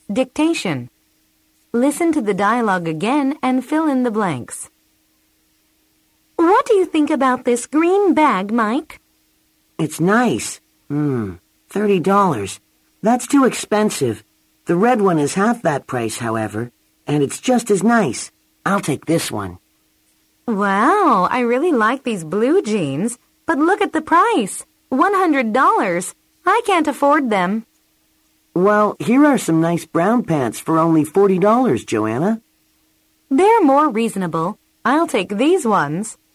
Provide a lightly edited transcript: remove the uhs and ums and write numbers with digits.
Dictation. Listen to the dialogue again and fill in the blanks. What do you think about this green bag, Mike? It's nice. $30. That's too expensive. The red one is half that price, however, and it's just as nice. I'll take this one. Wow, I really like these blue jeans, but look at the price. $100. I can't afford them. Well, here are some nice brown pants for only $40, Joanna. They're more reasonable. I'll take these ones.